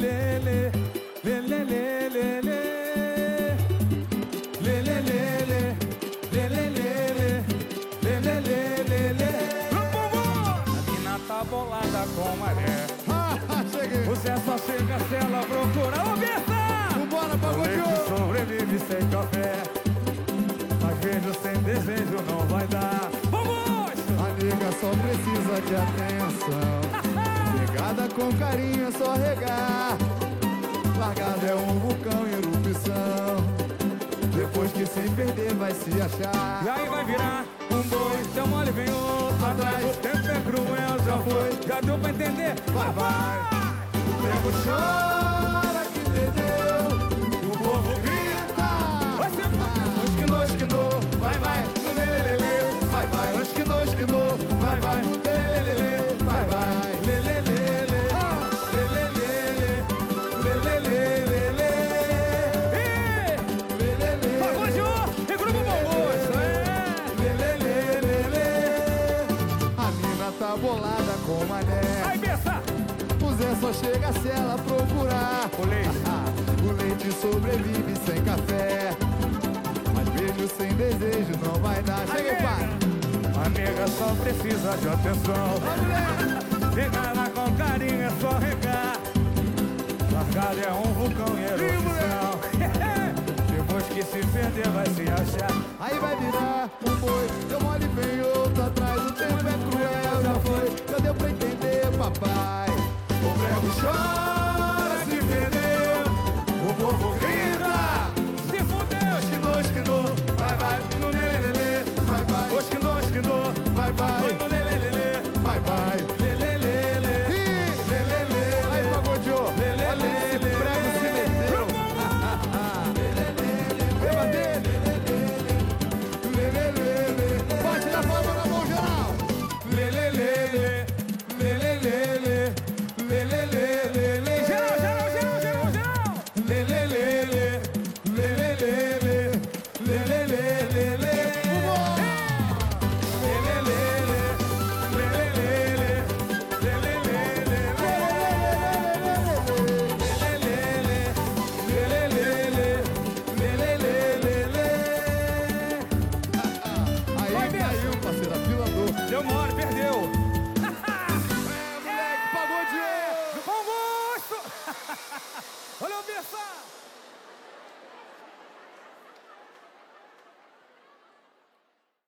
Tá bolada com maré. Cheguei. Você só chega se ela procurar. Ô, Bessa! Vambora, pagodinho! Sobrevive sem café, mas vejo sem desejo não vai dar. Vamos! A nega só precisa de atenção. Pegada com carinho é só regar. Largada é um vulcão em erupção. Depois que se perder vai se achar. E aí vai virar um boi, seu mole vem outro atrás. O tempo é cruel, já foi, já deu pra entender. Vai, vai! O nego chora que perdeu. O povo grita. Vai ser Esquinou, vai, vai, no lelelele. Vai, vai, esquinou, vai, vai, no lelelele. Vai, vai, lelelele. Lelelele. Lelelele. Lelelele. Pagode, e grupo bom gosto, Lelelele. A mina tá bolada com mané. Aí, Bessa! O Zé só chega se ela procurar. O leite. O leite sobrevive sem café, mas beijo sem desejo não vai dar. Chega, pai. A nega só precisa de atenção. Pegar ela com carinho é só regar. Largada é um vulcão em erupção. Depois que se perder vai se achar. Aí vai virar um boi, deu mole vem outro atrás. O tempo é cruel, já foi, já deu pra entender, papai. O prego chora, se perdeu. O povo grita. Se fudeu! Esquinou, vai, vai, no lelele. Vai, vai, Esquinou,